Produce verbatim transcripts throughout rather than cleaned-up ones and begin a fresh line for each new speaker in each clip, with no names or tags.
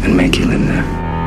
and make you live there.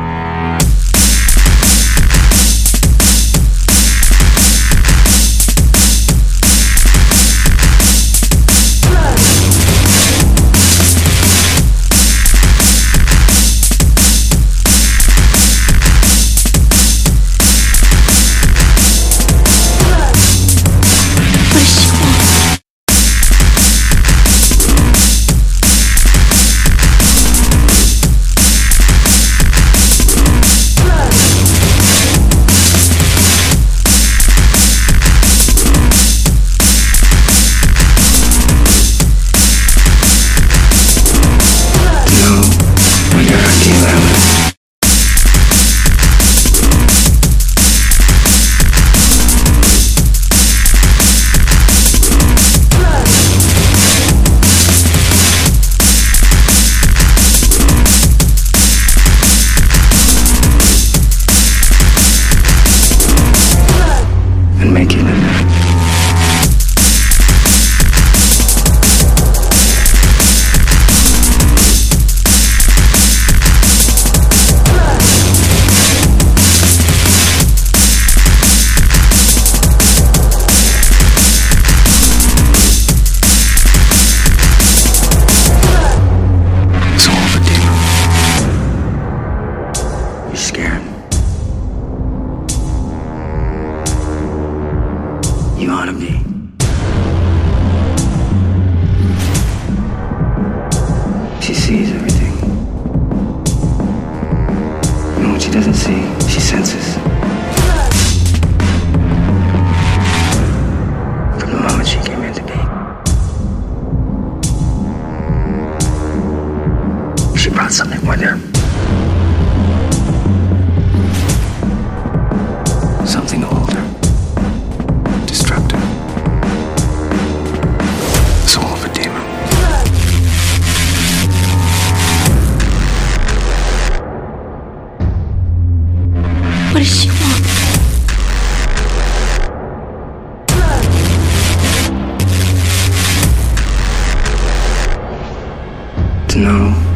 And make you live there. So all the demon. You're scared. You ought to be. She sees everything. And what she doesn't see, she senses. From the moment she came into being. She brought something with her. Something older. Destructive. Soul of a demon.
What does she want?
To know